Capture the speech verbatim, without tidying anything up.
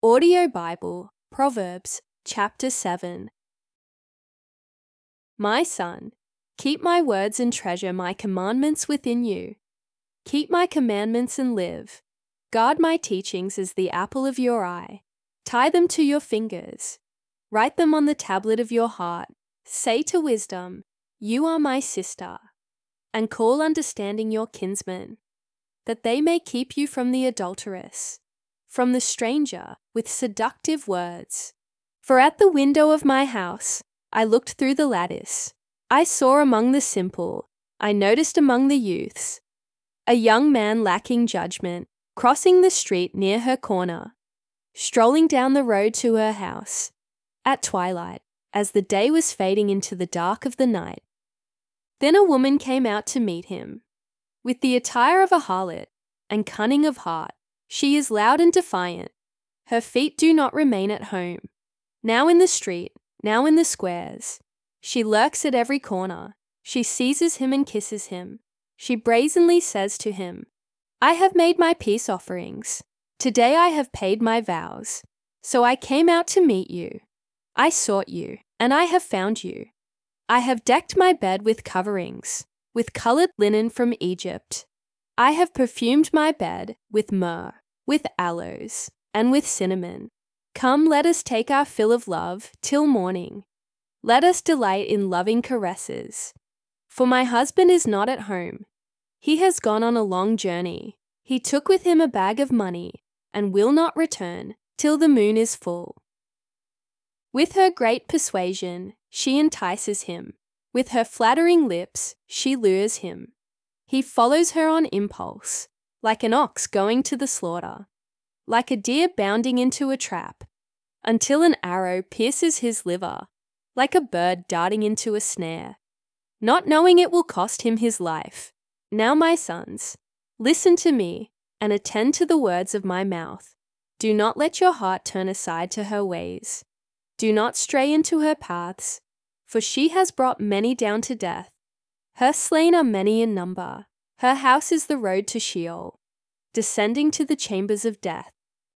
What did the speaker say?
Audio Bible, Proverbs, chapter seven. My son, keep my words and treasure my commandments within you. Keep my commandments and live. Guard my teachings as the apple of your eye. Tie them to your fingers. Write them on the tablet of your heart. Say to wisdom, you are my sister, and call understanding your kinsman, that they may keep you from the adulteress, from the stranger with seductive words. For at the window of my house I looked through the lattice. I saw among the simple, I noticed among the youths, a young man lacking judgment, crossing the street near her corner, strolling down the road to her house, at twilight, as the day was fading into the dark of the night. Then a woman came out to meet him. With the attire of a harlot and cunning of heart, she is loud and defiant. Her feet do not remain at home. Now in the street, now in the squares. She lurks at every corner. She seizes him and kisses him. She brazenly says to him, I have made my peace offerings. Today I have paid my vows. So I came out to meet you. I sought you, and I have found you. I have decked my bed with coverings, with colored linen from Egypt. I have perfumed my bed with myrrh, with aloes, and with cinnamon. Come, let us take our fill of love till morning. Let us delight in loving caresses. For my husband is not at home. He has gone on a long journey. He took with him a bag of money and will not return till the moon is full. With her great persuasion, she entices him. With her flattering lips, she lures him. He follows her on impulse, like an ox going to the slaughter, like a deer bounding into a trap, until an arrow pierces his liver, like a bird darting into a snare, not knowing it will cost him his life. Now, my sons, listen to me and attend to the words of my mouth. Do not let your heart turn aside to her ways. Do not stray into her paths, for she has brought many down to death. Her slain are many in number. Her house is the road to Sheol, descending to the chambers of death.